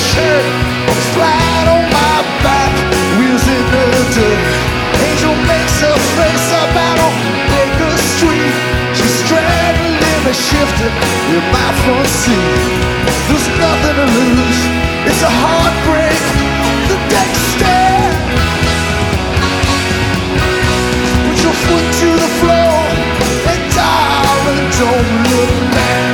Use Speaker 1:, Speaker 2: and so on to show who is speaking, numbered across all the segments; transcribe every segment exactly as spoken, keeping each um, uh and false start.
Speaker 1: shirt, flat on my back, wheels in the dirt. Angel makes a face up out on Baker Street. She's straddling and shifting in my front seat. There's nothing to lose, it's a heartbreak, the deck stand. Put your foot to the floor and darling, don't look back.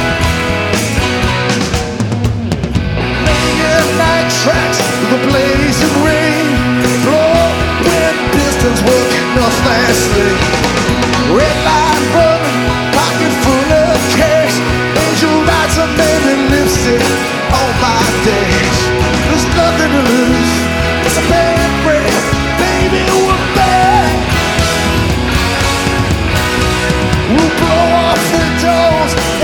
Speaker 1: Night tracks, the blazing rain, blow when pistons working the fast lane. Red light running, pocket full of cash. Angel lights and baby lipstick on my dash. There's nothing to lose, it's a bad break, baby we're back. We'll blow off the doors